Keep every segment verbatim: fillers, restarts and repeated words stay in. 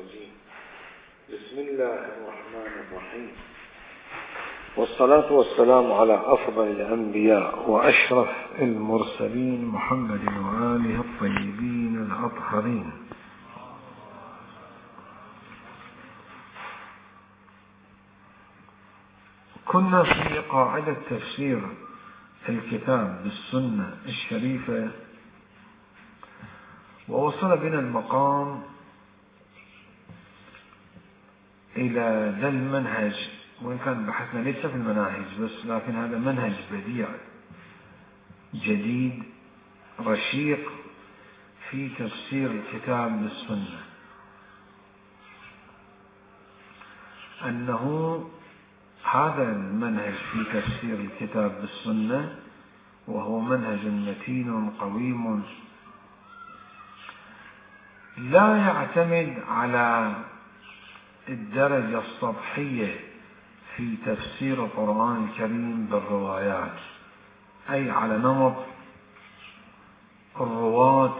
الرجيم. بسم الله الرحمن الرحيم، والصلاة والسلام على أفضل الأنبياء وأشرف المرسلين محمد وآله الطيبين الأطهرين. كنا في قاعدة تفسير الكتاب بالسنة الشريفة، ووصل بنا المقام إلى ذا المنهج، وإن كان بحثنا ليس في المناهج بس، لكن هذا منهج بديع جديد رشيق في تفسير الكتاب بالسنة، أنه هذا المنهج في تفسير الكتاب بالسنة وهو منهج متين قويم، لا يعتمد على الدرجة السطحية في تفسير القرآن الكريم بالروايات، أي على نمط الرواة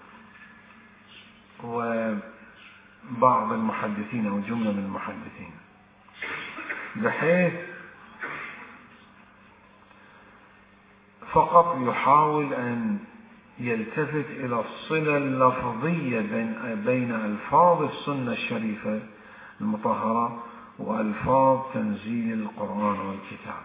وبعض المحدثين أو جملة من المحدثين، بحيث فقط يحاول أن يلتفت إلى الصلة اللفظية بين ألفاظ السنة الشريفة المطهرة وألفاظ تنزيل القرآن والكتاب،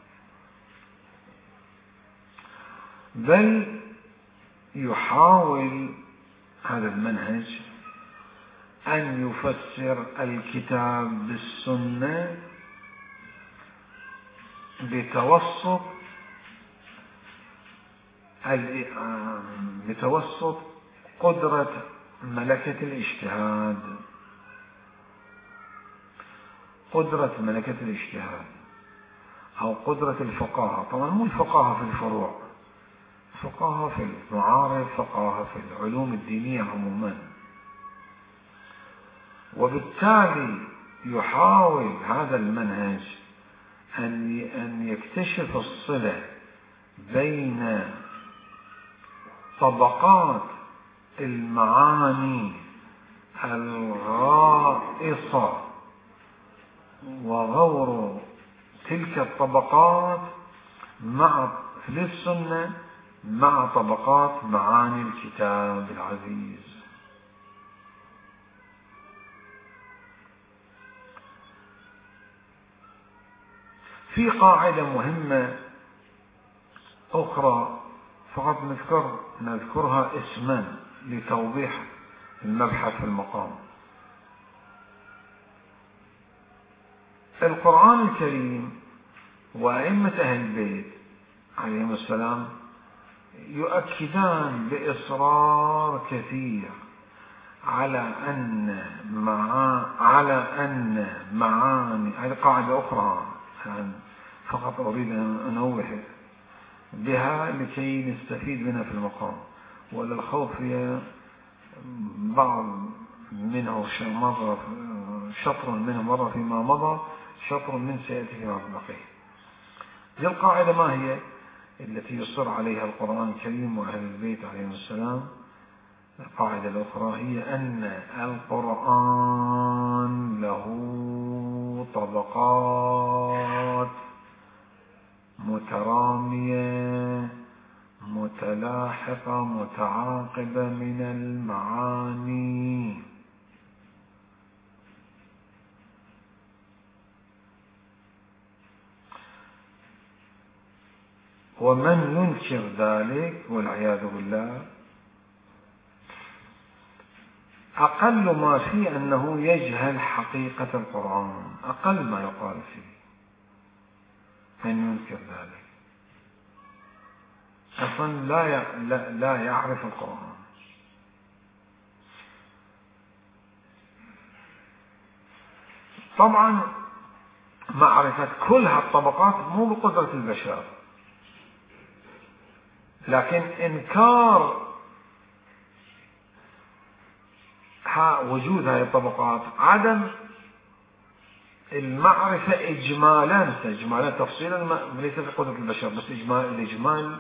بل يحاول هذا المنهج أن يفسر الكتاب بالسنة بتوسط بتوسط قدرة ملكة الاجتهاد قدرة ملكة الاجتهاد أو قدرة الفقاهة. طبعا مو الفقاهة في الفروع، فقاهة في المعارف، فقاهة في العلوم الدينية عموما. وبالتالي يحاول هذا المنهج أن يكتشف الصلة بين طبقات المعاني الغائصة وغور تلك الطبقات مع في السنة مع طبقات معاني الكتاب العزيز. في قاعدة مهمة أخرى فقط نذكر نذكرها اسما لتوضيح المبحث في المقام. القرآن الكريم وأئمة أهل البيت عليهم السلام يؤكدان بإصرار كثير على أن مع على أن معاني، هذه قاعدة أخرى يعني فقط أريد أن أنوه بها لكي نستفيد منها في المقام، ولا الخوف فيها بعض منه مرة شطر منه مرة فيما مضى، شطر من سيأتي فيما بقي. هذه القاعدة ما هي التي يصر عليها القرآن الكريم وأهل البيت عليهم السلام؟ القاعدة الأخرى هي أن القرآن له طبقات مترامية متلاحقة متعاقبة من المعاني، ومن ينكر ذلك والعياذ بالله أقل ما فيه أنه يجهل حقيقة القرآن، أقل ما يقال فيه من ينكر ذلك أصلا لا لا يعرف القرآن. طبعا معرفة كل هالطبقات مو بقدرة البشر، لكن إنكار وجود هذه الطبقات، عدم المعرفة إجمالا إجمالا تفصيلا ليس في قدرة البشر، بس إجمال الإجمال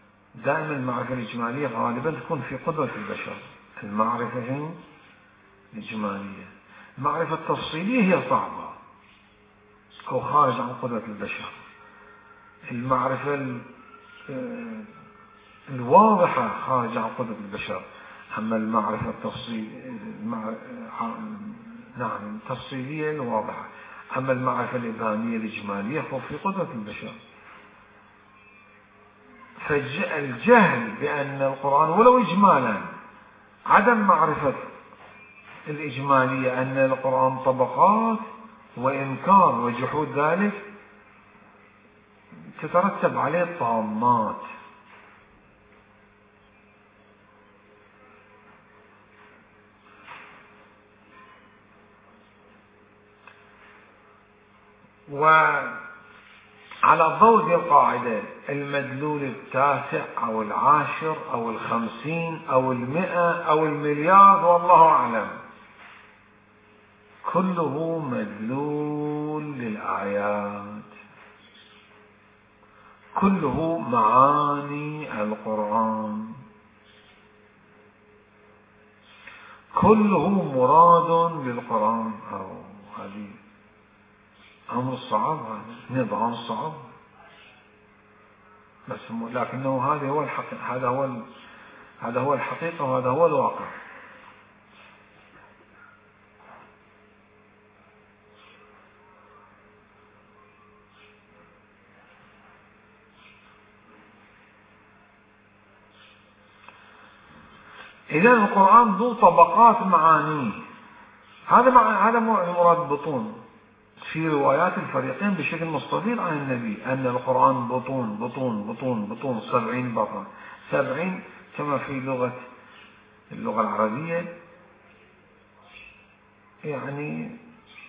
دائما المعرفة الإجمالية غالبا تكون في قدرة البشر، المعرفة الإجمالية. المعرفة التفصيلية هي صعبة أو خارج عن قدرة البشر. المعرفة الواضحة خارج عن قدرة البشر. أما المعرفة التفصيل المع... نعم التفصيلية الواضحة. أما المعرفة الإبهامية الإجمالية فهو في قدرة البشر. فالجهل بأن القرآن ولو إجمالا، عدم معرفة الإجمالية أن القرآن طبقات وإنكار وجحود ذلك تترتب عليه الطامات. وعلى ضوء القاعدة المدلول التاسع أو العاشر أو الخمسين أو المئة أو المليار والله أعلم كله مدلول للآيات، كله معاني القرآن، كله مراد للقرآن. أو هذه أمر صعب، هذا نظام صعب، بس لكنه هذا هو الحقيقة، هذا هو هذا هو الحقيقة وهذا هو الواقع. إذا القرآن ذو طبقات معانيه. هذا مع هذا مراد بطون في روايات الفريقين بشكل مستطيل عن النبي أن القرآن بطون بطون بطون بطون سبعين بطن. سبعين كما في لغة اللغة العربية يعني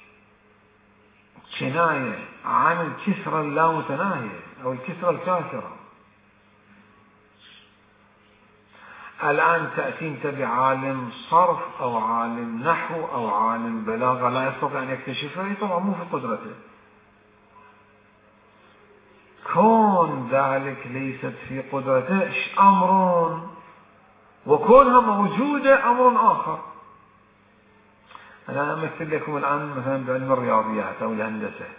كناية عن الكسرة اللامتناهية أو الكسرة الكاسرة. الآن تأتي انت بعالم صرف أو عالم نحو أو عالم بلاغة لا يستطيع أن يكتشفه، طبعا مو في قدرته. كون ذلك ليست في قدرته أمر، وكونها موجودة أمر آخر. أنا أمثل لكم الآن مثلا بعلم الرياضيات أو الهندسة.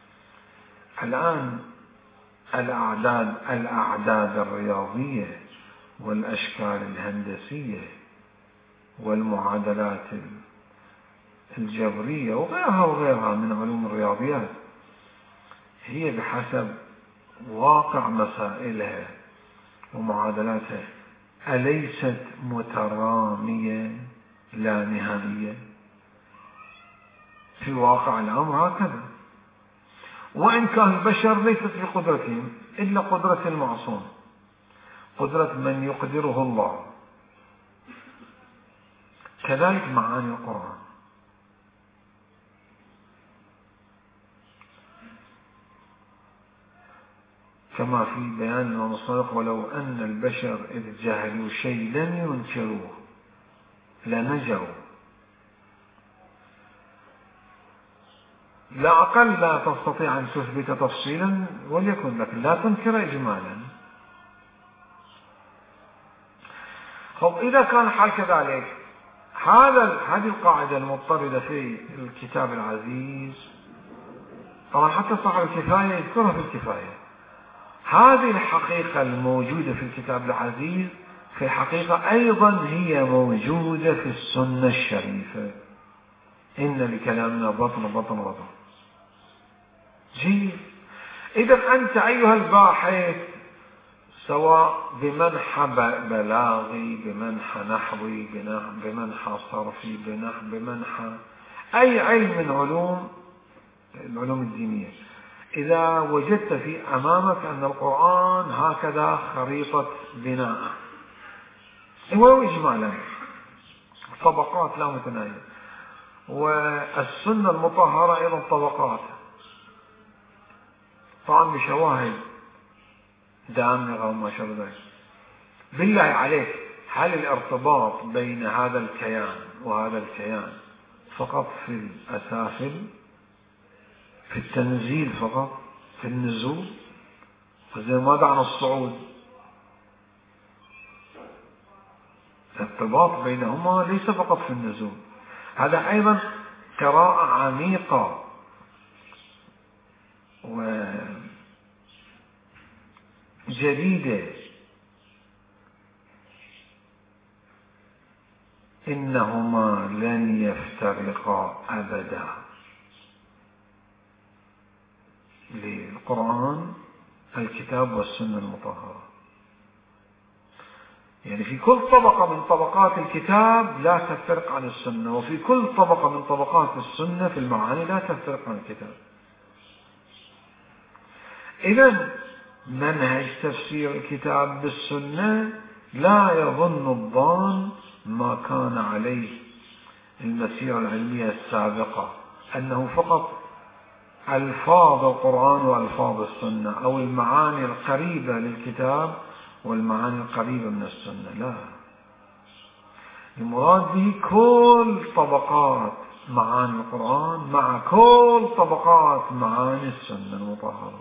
الآن الأعداد الأعداد الرياضية والأشكال الهندسية والمعادلات الجبرية وغيرها وغيرها من علوم الرياضيات هي بحسب واقع مسائلها ومعادلاتها أليست مترامية لا نهائية؟ في واقع الأمر هكذا. وإن كان البشر ليست في قدرتهم إلا قدرة المعصوم، قدرة من يقدره الله. كذلك معاني القرآن. كما في بيان الإمام الصادق ولو أن البشر إذ جهلوا شيء لم ينكروه لنجوا. لا أقل لا تستطيع أن تثبت تفصيلا وليكن لك لا تنكر إجمالا. طب إذا كان الحال كذلك، هذا هذه القاعدة المضطردة في الكتاب العزيز، طبعا حتى صاحب الكفاية يذكرها في الكفاية. هذه الحقيقة الموجودة في الكتاب العزيز في الحقيقة أيضا هي موجودة في السنة الشريفة. إن لكلامنا بطن بطن بطن. جيد. إذا أنت أيها الباحث سواء بمنحى بلاغي بمنحى نحوي بمنحى صرفي بمنحى أي علم من علوم العلوم الدينية، إذا وجدت في أمامك أن القرآن هكذا خريطة بناء ولو إجمالا طبقات لا متناهية، والسنة المطهرة أيضا طبقات طبعا بشواهد دامغة وما شابه ذلك. بالله عليك، هل الارتباط بين هذا الكيان وهذا الكيان فقط في الأسافل في التنزيل فقط في النزول؟ زي ماذا عن الصعود؟ الارتباط بينهما ليس فقط في النزول. هذا أيضا قراءة عميقة وجديدة. إنهما لن يفترقا أبدا، للقرآن الكتاب والسنة المطهرة. يعني في كل طبقة من طبقات الكتاب لا تفترق عن السنة، وفي كل طبقة من طبقات السنة في المعاني لا تفترق عن الكتاب. إذن منهج تفسير الكتاب بالسنة لا يظن الظان ما كان عليه المسيرة العلمية السابقة، أنه فقط ألفاظ القرآن وألفاظ السنة، أو المعاني القريبة للكتاب والمعاني القريبة من السنة. لا، المراد به كل طبقات معاني القرآن مع كل طبقات معاني السنة المطهرة.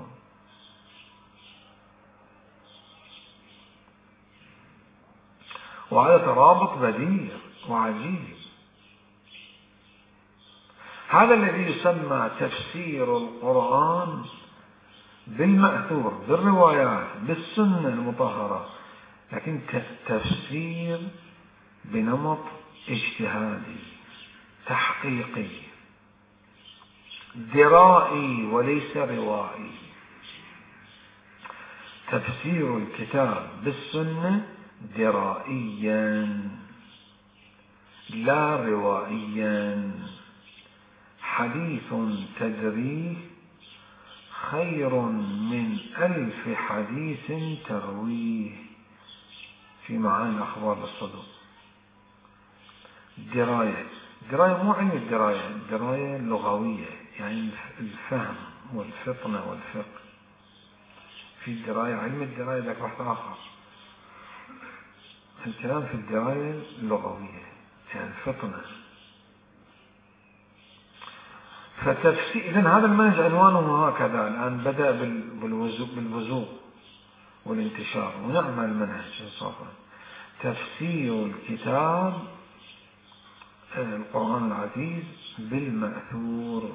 وهذا ترابط بديع وعجيب. هذا الذي يسمى تفسير القرآن بالمأثور بالروايات بالسنة المطهرة، لكن تفسير بنمط اجتهادي تحقيقي درائي وليس روائي. تفسير الكتاب بالسنة درائيا لا روائيا. حديث تدريه خير من ألف حديث ترويه في معاني الأخبار بالصدق. الدراية الدراية مو علم الدراية، الدراية اللغوية، يعني الفهم والفطنة والفقه. في الدراية علم الدراية ذاك بحث آخر. الكلام في الدراية اللغوية يعني الفطنة. فتفسير إذن هذا المنهج عنوانه هكذا الآن بدأ بالبزوغ والانتشار، ونعمل المنهج إنصافا. تفسير الكتاب القرآن العزيز بالمأثور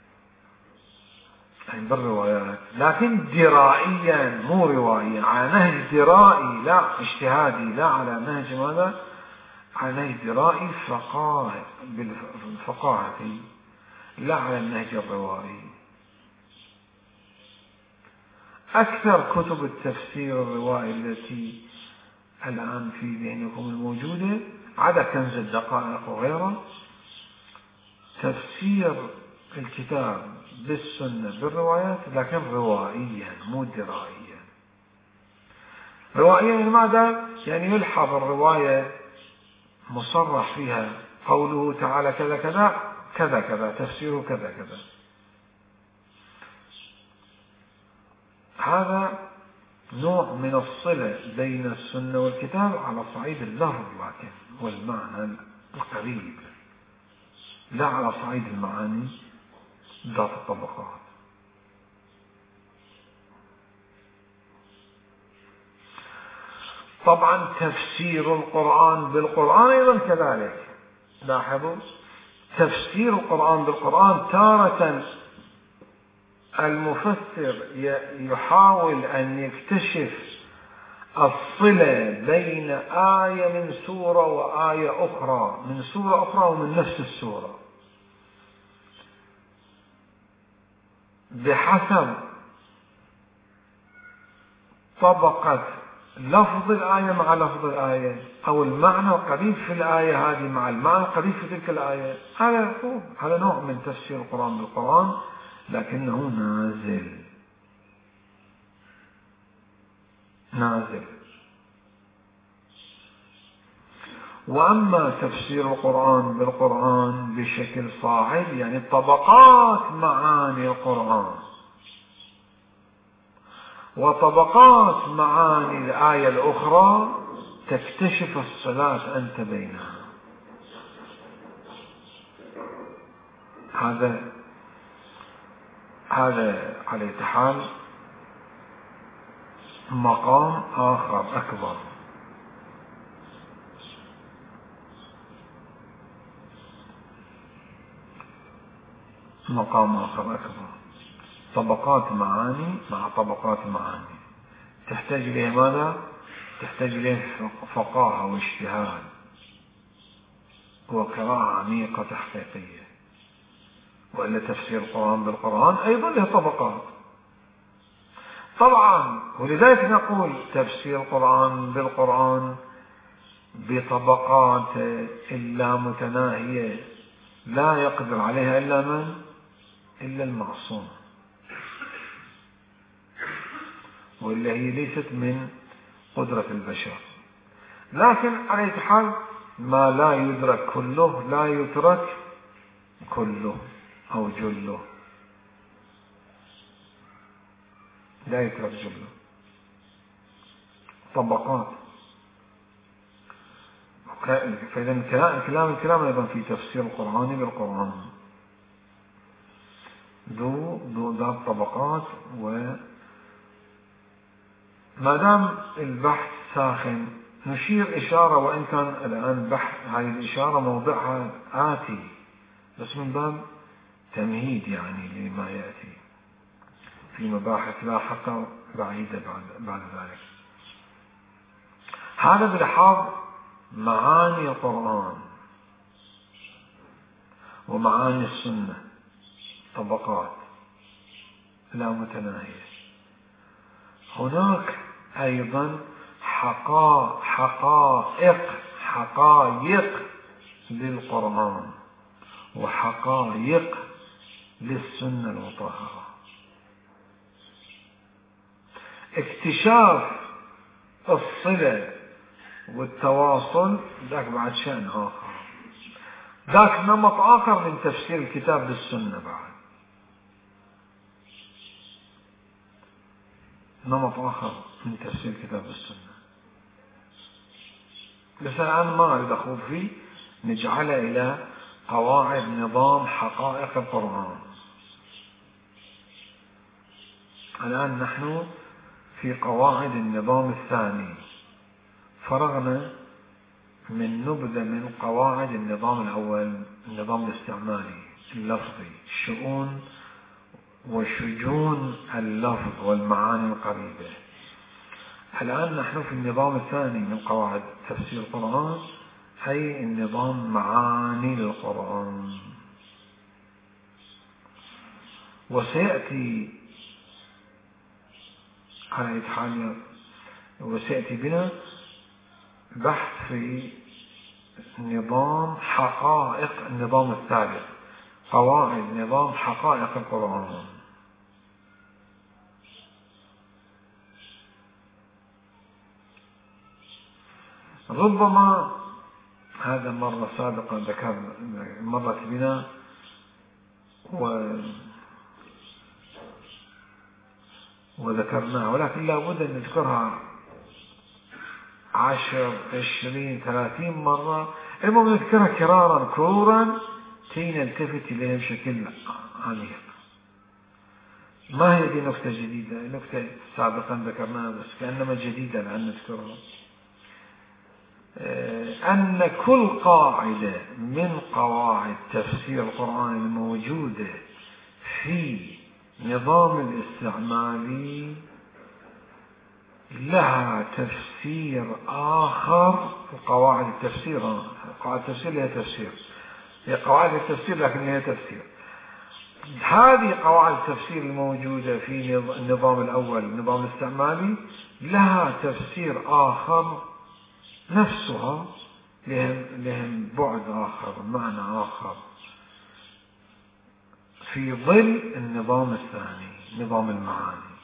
يعني بالروايات، لكن درائيا مو روائيا، على نهج درائي لا اجتهادي، لا على نهج ماذا؟ على نهج درائي فقاهة بالفقاهة، لا على النهج الروائي. أكثر كتب التفسير الروائي التي الآن في ذهنكم الموجودة عدا كنز الدقائق وغيره، تفسير الكتاب بالسنة بالروايات لكن روائيا مو درائيا. روائيا لماذا؟ يعني يلحظ الرواية مصرح فيها قوله تعالى كذا كذا كذا كذا، تفسيره كذا كذا. هذا نوع من الصلة بين السنة والكتاب على صعيد اللفظ لكن والمعنى القريب، لا على صعيد المعاني ذات الطبقات. طبعا تفسير القرآن بالقرآن أيضا كذلك. لاحظوا تفسير القرآن بالقرآن، تارة المفسر يحاول أن يكتشف الصلة بين آية من سورة وآية أخرى من سورة أخرى ومن نفس السورة بحسب طبقة لفظ الآية مع لفظ الآية، أو المعنى القريب في الآية هذه مع المعنى القريب في تلك الآية. هذا هذا نوع من تفسير القرآن بالقرآن لكنه نازل نازل. وأما تفسير القرآن بالقرآن بشكل صاعد، يعني طبقات معاني القرآن وطبقات معاني الآية الأخرى، تكتشف الصلات أنت بينها. هذا هذا على حال مقام آخر أكبر. مقام آخر أكبر، طبقات معاني مع طبقات معاني، تحتاج إليه ماذا؟ تحتاج إليه فقاهة واجتهاد وقراءة عميقة تحقيقية، وإلا تفسير القرآن بالقرآن أيضا له طبقات طبعا. ولذلك نقول تفسير القرآن بالقرآن بطبقات إلا متناهية لا يقدر عليها إلا من؟ إلا المعصوم، واللي هي ليست من قدرة البشر. لكن على أي حال ما لا يدرك كله لا يترك كله أو جله، لا يترك جله، طبقات. فإذا الكلام الكلام أيضا في تفسير القرآن بالقرآن ذو ذو ذات طبقات. وما دام البحث ساخن نشير إشارة، وإن كان الآن بحث هذه الإشارة موضعها آتي، بس من باب تمهيد يعني لما يأتي في مباحث لاحقة بعيدة بعد, بعد ذلك. هذا بلحاظ معاني القرآن ومعاني السنة، طبقات لا متناهية. هناك أيضا حقائق حقائق حقائق للقرآن وحقائق للسنة المطهرة. اكتشاف الصلة والتواصل ذاك بعد شأن آخر، ذاك نمط آخر من تفسير الكتاب بالسنة، بعد نمط آخر من تفسير الكتاب بالسنة. بس الآن ما أريد أخوض فيه، نجعله إلى قواعد نظام حقائق القرآن. الآن نحن في قواعد النظام الثاني، فرغنا من نبذة من قواعد النظام الأول، النظام الاستعمالي اللفظي، شؤون وشجون اللفظ والمعاني القريبة. الآن نحن في النظام الثاني من قواعد تفسير القرآن، أي النظام معاني القرآن. وسيأتي على إتحاد وسيأتي بنا بحث في نظام حقائق النظام الثالث، قواعد نظام حقائق القرآن. ربما هذا مرة سابقا ذكر مرت بنا و وذكرناها، ولكن لا بد أن نذكرها عشر عشرين ثلاثين مرة، المهم نذكرها كرارا كرورا كي نلتفت إليها بشكل عميق. ما هي دي نكتة جديدة، نكتة سابقا ذكرناها بس كأنما جديدة الآن نذكرها، أن كل قاعدة من قواعد تفسير القرآن الموجودة في نظام الاستعمالي لها تفسير آخر في قواعد التفسير. قواعد التفسير لها تفسير، هي قواعد التفسير لكن لها تفسير. هذه قواعد التفسير الموجودة في النظام الأول النظام الاستعمالي لها تفسير آخر، نفسها لهم, لهم بعد آخر، معنى آخر في ظل النظام الثاني نظام المعاني.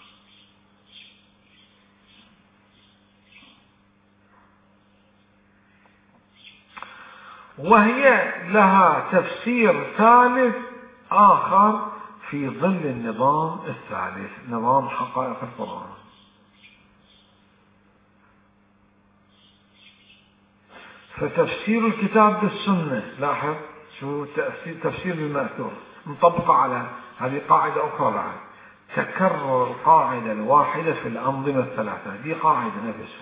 وهي لها تفسير ثالث آخر في ظل النظام الثالث نظام حقائق القرآن. فتفسير الكتاب بالسنة، لاحظ شو تفسير بالمأثور، مطبقة على هذه قاعدة أخرى بعد، تكرر القاعدة الواحدة في الأنظمة الثلاثة. دي قاعدة نفسها،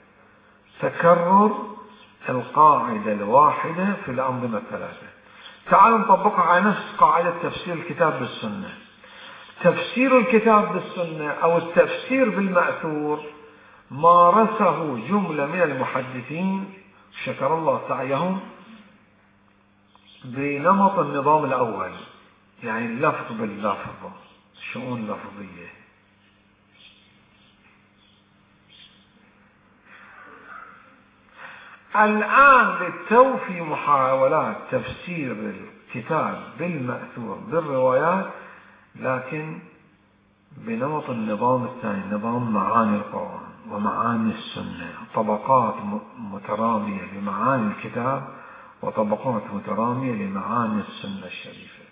تكرر القاعدة الواحدة في الأنظمة الثلاثة. تعالوا نطبقها على نفس قاعدة تفسير الكتاب بالسنة. تفسير الكتاب بالسنة أو التفسير بالمأثور مارسه جملة من المحدثين شكر الله سعيهم بنمط النظام الأول، يعني اللفظ باللفظ، شؤون لفظية. الآن للتو في محاولات تفسير الكتاب بالمأثور بالروايات، لكن بنمط النظام الثاني، نظام معاني القرآن ومعاني السنة، طبقات مترامية لمعاني الكتاب وطبقات مترامية لمعاني السنة الشريفة.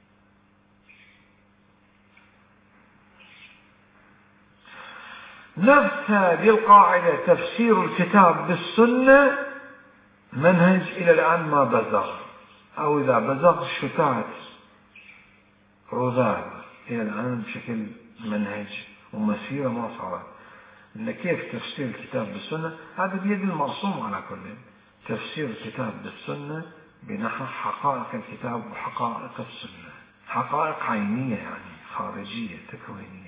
نفس هذه القاعدة تفسير الكتاب بالسنة منهج إلى الآن ما بزغ، أو إذا بزغ شتات رذاذ إلى الآن بشكل منهج ومسيرة ما صارت. إن كيف تفسير الكتاب بالسنة هذا بيد المعصوم على كل. تفسير الكتاب بالسنة بنحو حقائق الكتاب وحقائق السنة، حقائق عينية يعني خارجية تكوينية.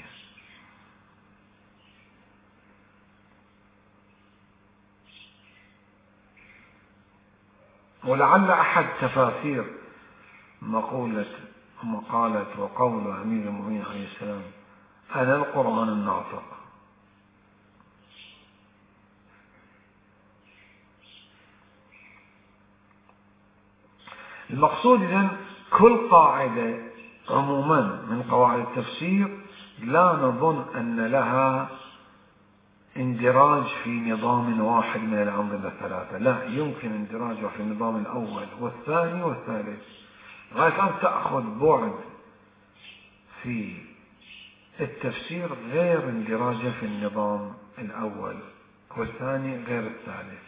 ولعل أحد تفاسير مقولة مقالة وقول أمير المؤمنين عليه السلام أنا القرآن الناطق، المقصود إذن كل قاعدة عموما من قواعد التفسير لا نظن أن لها اندراج في نظام واحد من الأنظمة الثلاثة، لا، يمكن اندراجها في النظام الأول والثاني والثالث، غاية أن تأخذ بعد في التفسير غير اندراجه في النظام الأول والثاني غير الثالث.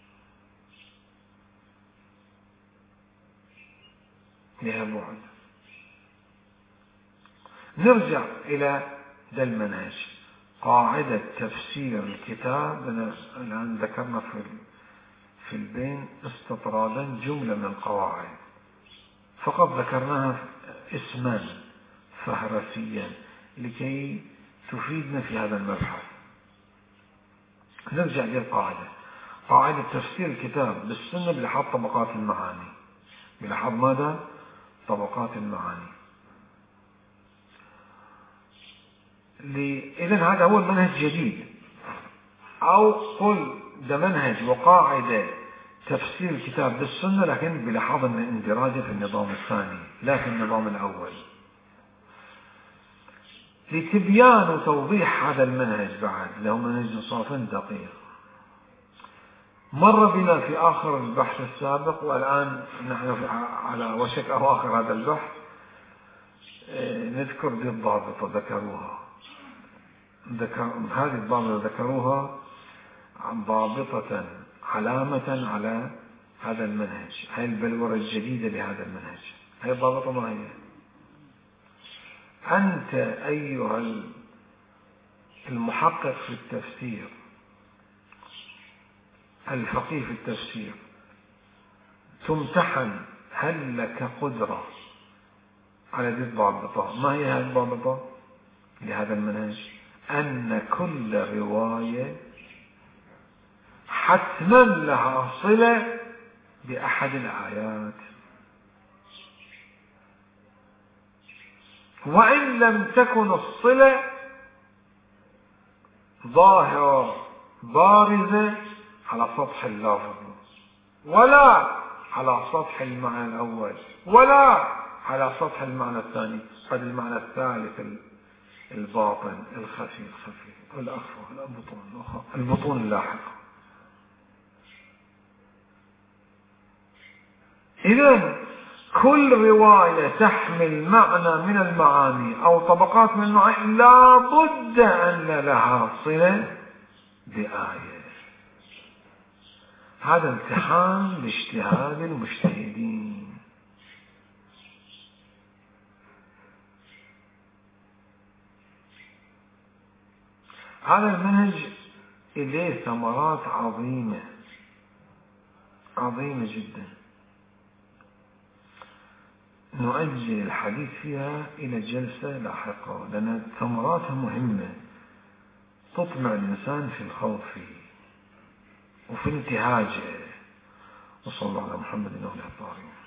لها بعد. نرجع إلى ذا المنهج، قاعدة تفسير الكتاب. الآن ذكرنا في في البين استطرادا جملة من القواعد، فقط ذكرناها اسما فهرسيا لكي تفيدنا في هذا المبحث. نرجع للقاعدة، قاعدة تفسير الكتاب بالسنة بلحاظ طبقات المعاني. بلحاظ ماذا؟ طبقات المعاني. إذن هذا هو المنهج الجديد، أو قل ده منهج وقاعدة تفسير الكتاب بالسنة، لكن بلحاظ أن اندراجه في النظام الثاني لا في النظام الأول. لتبيان وتوضيح هذا المنهج بعد له منهج صاف دقيق مر بنا في آخر البحث السابق، والآن نحن على وشك أواخر هذا البحث. نذكر ذي الضابطة ذكروها، ذكر هذه الضابطة ذكروها ضابطة علامة على هذا المنهج، هاي البلورة الجديدة لهذا المنهج. هاي الضابطة ما هي؟ أنت أيها المحقق في التفسير، الفقيه في التفسير، تمتحن هل لك قدرة على هذه الضابطة. ما هي هذه الضابطة لهذا المنهج؟ أن كل رواية حتما لها صلة بأحد الآيات، وإن لم تكن الصلة ظاهرة بارزة على سطح اللفظ، ولا على سطح المعنى الأول، ولا على سطح المعنى الثاني، قد المعنى الثالث الباطن الخفي الخفي الأخفى البطون البطون اللاحقة. إذن كل رواية تحمل معنى من المعاني أو طبقات من المعاني لا بد أن لها صلة بآية. هذا امتحان لاجتهاد المجتهدين. هذا المنهج إليه ثمرات عظيمة، عظيمة جدا. نؤجل الحديث فيها إلى جلسة لاحقة، لأن ثمراتها مهمة تطمع الإنسان في الخوض فيه وفي انتهاجه. وصلى الله على محمد وعلى آله.